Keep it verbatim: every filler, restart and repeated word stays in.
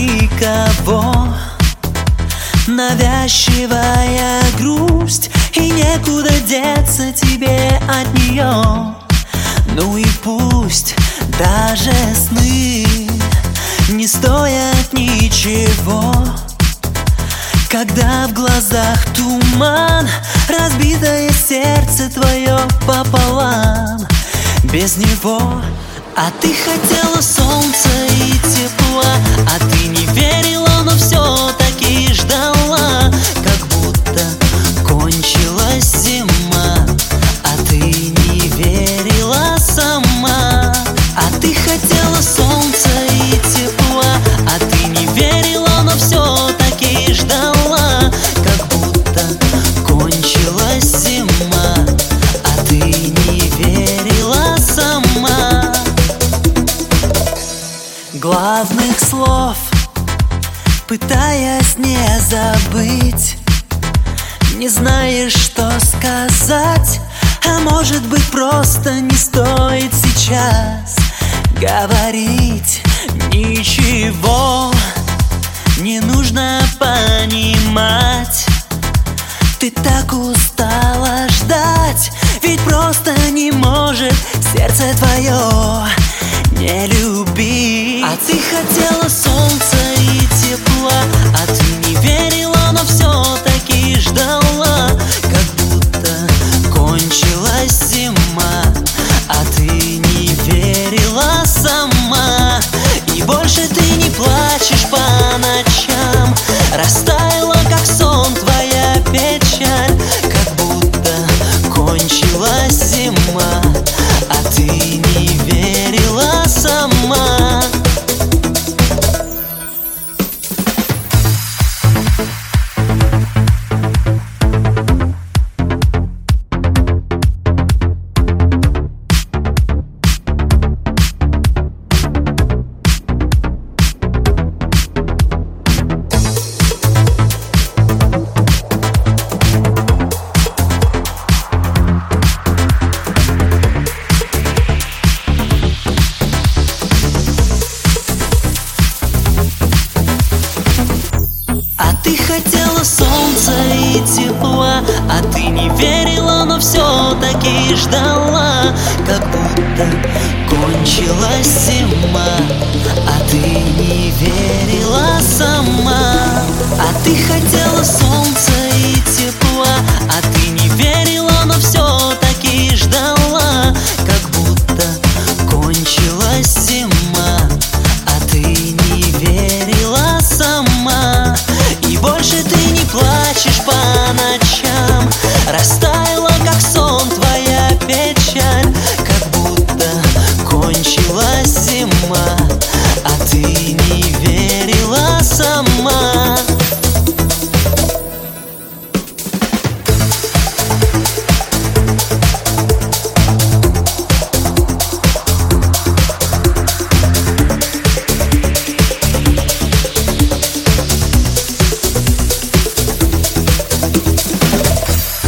никого. Навязчивая грусть, и некуда деться тебе от нее. Ну и пусть даже сны не стоят ничего, когда в глазах туман, разбитое сердце твое пополам. Без него, а ты хотела солнца и тепла, а ты не верила, но все-таки ждала, как будто кончилась зима, а ты не верила сама. А ты хотела солнца и тепла, а ты не верила, но все-таки ждала, как будто кончилась зима, а ты не верила сама. Главных слов пытаясь не забыть, не знаешь, что сказать, а может быть, просто не стоит сейчас говорить. Ничего не нужно понимать, ты так устала ждать, ведь просто не может сердце твое не любить. А ты хотела солнца и тепла, а ты не верила, но все-таки ждала, как будто кончилась зима, а ты не верила сама. И больше ты не плачешь по ночам, растаяла, как сон, твоя печаль, как будто кончилась зима, а ты не верила сама. А ты хотела солнца и тепла, а ты не верила, но все-таки ждала, как будто кончилась зима,